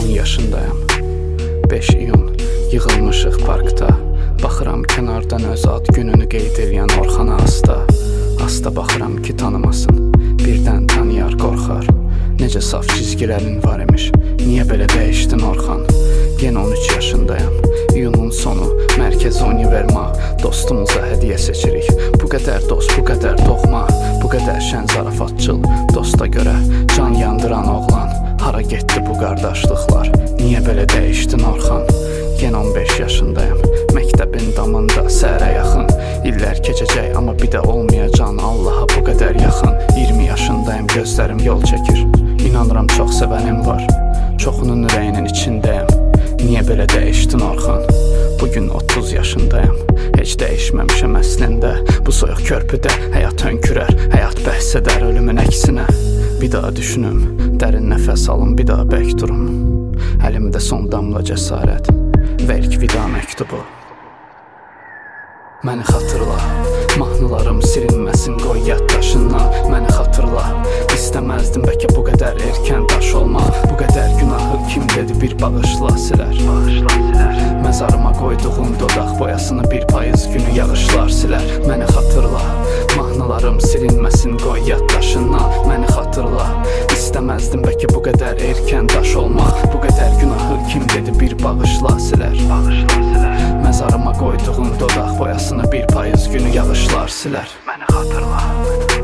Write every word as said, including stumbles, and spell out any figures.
on yaşındayam. beş iyun, yığılmışıq parkda. Baxıram kənardan öz ad gününü qeyd eləyən Orxana asta. Asta baxıram ki tanımasın, birdən tanıyar qorxar. Necə saf cizgilərin var imiş, niyə belə dəyişdin Orxan? Yenə on üç yaşındayam, iyunun sonu, mərkəz Univerma. Dostumuza hədiyyə seçirik, bu qədər dost, bu qədər doğma. Bu qədər şən zarafatçıl, dosta görə can yandıran oğlan. Hara getdi bu qardaşlıqlar, niyə belə dəyişdin Orxan? Yenə on beş yaşındayam, məktəbin damında səhərə yaxın. İllər keçəcək, amma bir də olmayacaq Allaha bu qədər yaxın. iyirmi yaşındayam, gözlərim yol çəkir. İnanıram çox sevənim var, çoxunun ürəyinin içindəyəm. Niyə belə dəyişdin Orxan? Bugün otuz yaşındayam, heç dəyişməmişəm əslində. Bu soyuq körpüdə həyat hönkürər, həyat bəhs edər ölümün əksinə. Bir daha düşünüm, dərin nəfəs alım, bir daha bək durum. Əlimdə son damla cəsarət, və ilk vida məktubu. Məni xatırla, mahnılarım silinməsin, qoy yaddaşından. Məni xatırla, istəməzdim bəlkə bu qədər erkən daş olma. Bu qədər günahı kim dedi bir bağışla silər. Məzarıma qoyduğum dodaq boyasını bir payız günü yağışlar silər. Məni xatırla, mahnılarım silinməsin, qoy yaddaşından. Məni xatırla, istəməzdim bəlkə bu qədər erkən daş olma. Bu qədər günahı kim dedi bir bağışla silər. Məzarıma qoyduğum dodaq boyasını bir payız günü yağışlar silər. Məni xatırla.